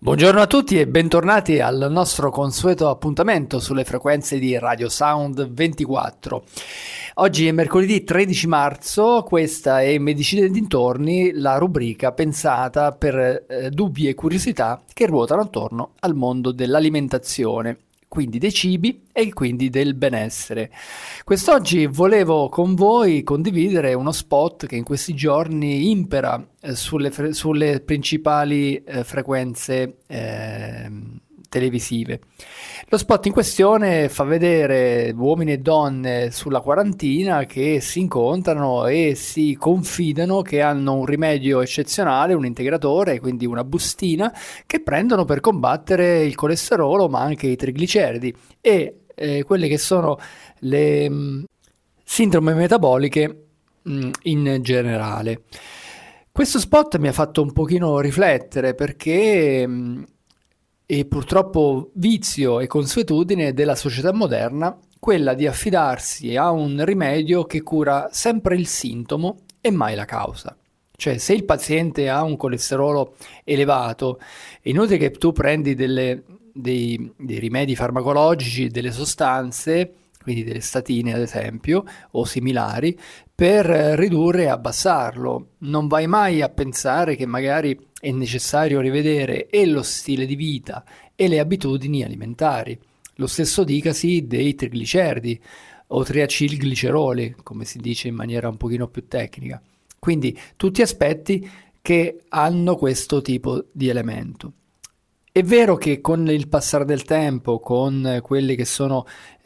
Buongiorno a tutti e bentornati al nostro consueto appuntamento sulle frequenze di Radio Sound 24. Oggi è mercoledì 13 marzo, questa è Medicina e dintorni, la rubrica pensata per dubbi e curiosità che ruotano attorno al mondo dell'alimentazione, quindi dei cibi e quindi del benessere. Quest'oggi volevo con voi condividere uno spot che in questi giorni impera sulle principali frequenze televisive. Lo spot in questione fa vedere uomini e donne sulla quarantina che si incontrano e si confidano che hanno un rimedio eccezionale, un integratore, quindi una bustina, che prendono per combattere il colesterolo ma anche i trigliceridi e quelle che sono le sindromi metaboliche in generale. Questo spot mi ha fatto un pochino riflettere perché è purtroppo vizio e consuetudine della società moderna quella di affidarsi a un rimedio che cura sempre il sintomo e mai la causa. Cioè, se il paziente ha un colesterolo elevato, è inutile che tu prendi dei rimedi farmacologici, delle sostanze, quindi delle statine ad esempio, o similari, per ridurre e abbassarlo. Non vai mai a pensare che magari è necessario rivedere e lo stile di vita e le abitudini alimentari. Lo stesso dicasi dei trigliceridi o triacilgliceroli, come si dice in maniera un pochino più tecnica. Quindi tutti aspetti che hanno questo tipo di elemento. È vero che con il passare del tempo, con quelli che sono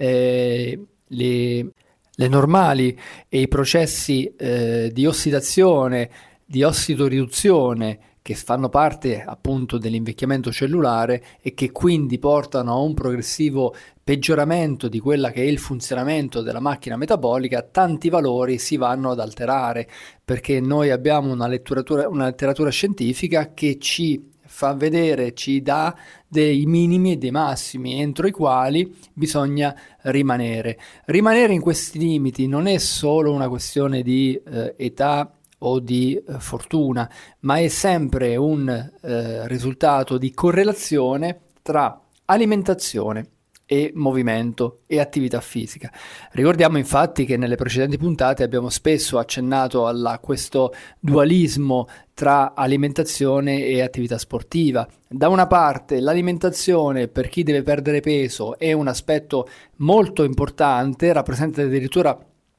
le normali e i processi di ossidazione, di ossidoriduzione che fanno parte appunto dell'invecchiamento cellulare e che quindi portano a un progressivo peggioramento di quella che è il funzionamento della macchina metabolica, tanti valori si vanno ad alterare perché noi abbiamo una letteratura scientifica che ci fa vedere, ci dà dei minimi e dei massimi entro i quali bisogna rimanere. Rimanere in questi limiti non è solo una questione di età o di fortuna, ma è sempre un risultato di correlazione tra alimentazione e movimento e attività fisica. Ricordiamo infatti che nelle precedenti puntate abbiamo spesso accennato a questo dualismo tra alimentazione e attività sportiva. Da una parte l'alimentazione per chi deve perdere peso è un aspetto molto importante, rappresenta addirittura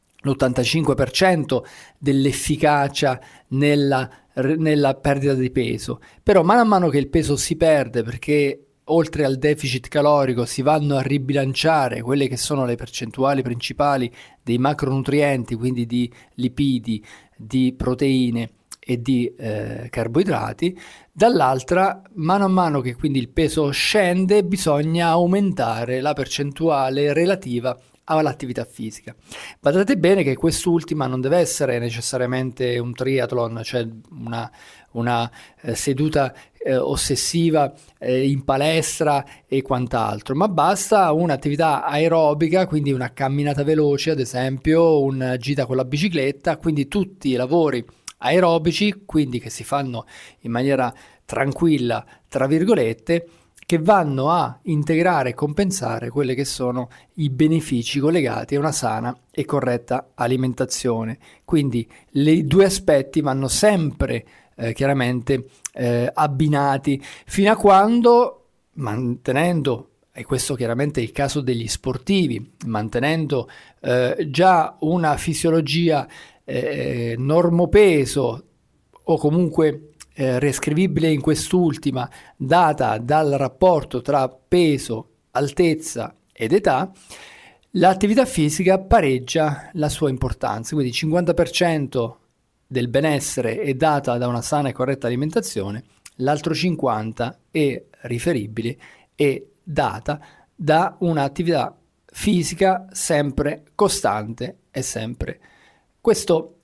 l'85% dell'efficacia nella perdita di peso, però mano a mano che il peso si perde perché oltre al deficit calorico si vanno a ribilanciare quelle che sono le percentuali principali dei macronutrienti, quindi di lipidi, di proteine e di carboidrati, dall'altra mano a mano che quindi il peso scende bisogna aumentare la percentuale relativa all'attività fisica. Badate bene che quest'ultima non deve essere necessariamente un triathlon, cioè una seduta ossessiva in palestra e quant'altro, ma basta un'attività aerobica, quindi una camminata veloce ad esempio, una gita con la bicicletta, quindi tutti i lavori aerobici, quindi che si fanno in maniera tranquilla, tra virgolette, che vanno a integrare e compensare quelli che sono i benefici collegati a una sana e corretta alimentazione. Quindi i due aspetti vanno sempre chiaramente abbinati fino a quando, mantenendo, e questo chiaramente è il caso degli sportivi, mantenendo già una fisiologia normopeso o comunque riscrivibile in quest'ultima data dal rapporto tra peso, altezza ed età, l'attività fisica pareggia la sua importanza, quindi il 50% del benessere è data da una sana e corretta alimentazione, l'altro 50% è riferibile e data da un'attività fisica sempre costante e sempre. Questo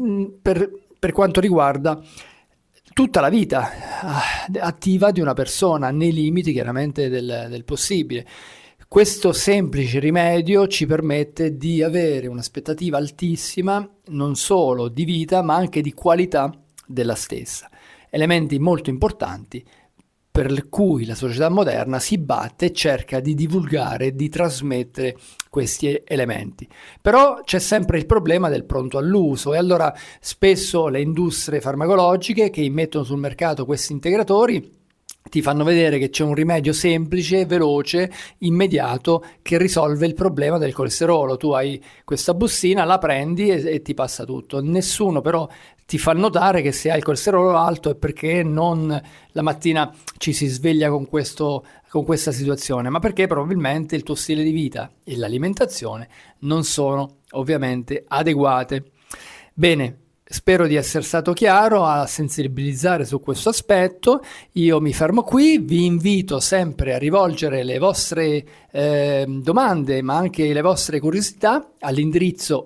per quanto riguarda tutta la vita attiva di una persona nei limiti chiaramente del possibile. Questo semplice rimedio ci permette di avere un'aspettativa altissima non solo di vita ma anche di qualità della stessa. Elementi molto importanti per cui la società moderna si batte e cerca di divulgare, di trasmettere questi elementi. Però c'è sempre il problema del pronto all'uso, e allora spesso le industrie farmacologiche che immettono sul mercato questi integratori ti fanno vedere che c'è un rimedio semplice, veloce, immediato, che risolve il problema del colesterolo. Tu hai questa bustina, la prendi e ti passa tutto. Nessuno però ti fa notare che se hai il colesterolo alto è perché non la mattina ci si sveglia con questa situazione, ma perché probabilmente il tuo stile di vita e l'alimentazione non sono ovviamente adeguate. Bene. Spero di essere stato chiaro a sensibilizzare su questo aspetto. Io mi fermo qui, vi invito sempre a rivolgere le vostre domande, ma anche le vostre curiosità all'indirizzo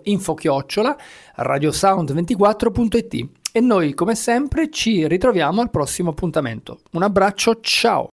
info@radiosound24.it, e noi come sempre ci ritroviamo al prossimo appuntamento. Un abbraccio, ciao!